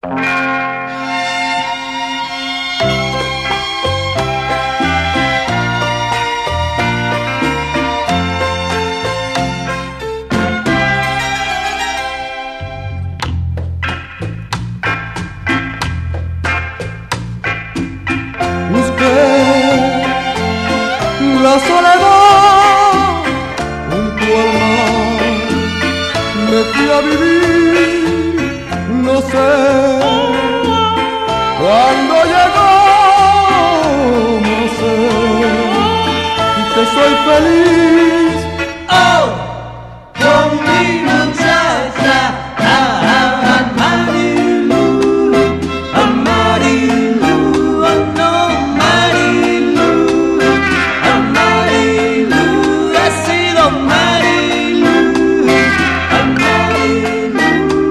La soledad junto al mar me fui a vivir, no sé cuándo llegó, no sé que soy feliz. Oh, con mi muchacha, Marilu, Marilu, oh no, Marilu. Marilu, ha sido Marilu, Marilu.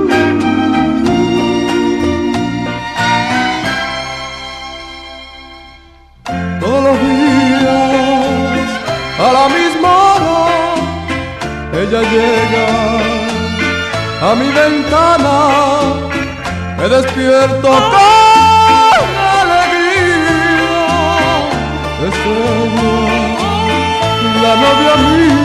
Todos los días a la misma hora ella llega a mi ventana, me despierto con alegría, es ella, la novia mía.